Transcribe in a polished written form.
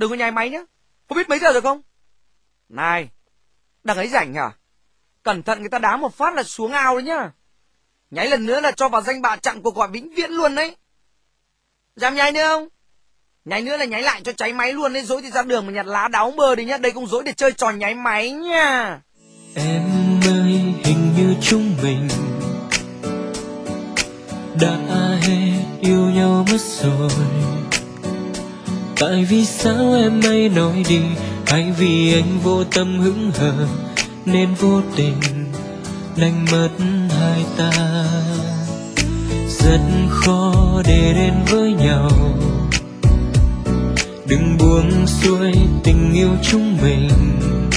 đừng có nháy máy nhá. Có biết mấy giờ rồi không? Này, đằng ấy rảnh hả? Cẩn thận người ta đá một phát là xuống ao đấy nhá. Nháy lần nữa là cho vào danh bạ chặn cuộc gọi vĩnh viễn luôn đấy. Dám nháy nữa không? Nháy nữa là nháy lại cho cháy máy luôn đấy. Dỗi thì ra đường mà nhặt lá đáo bơ đi nhá. Đây cũng dỗi để chơi trò nháy máy nha. Em ơi, hình như chúng mình đã hết yêu nhau mất rồi. Tại vì sao em ấy nói đi, hay vì anh vô tâm hững hờ nên vô tình đánh mất hai ta. Rất khó để đến với nhau, đừng buông xuôi tình yêu chúng mình.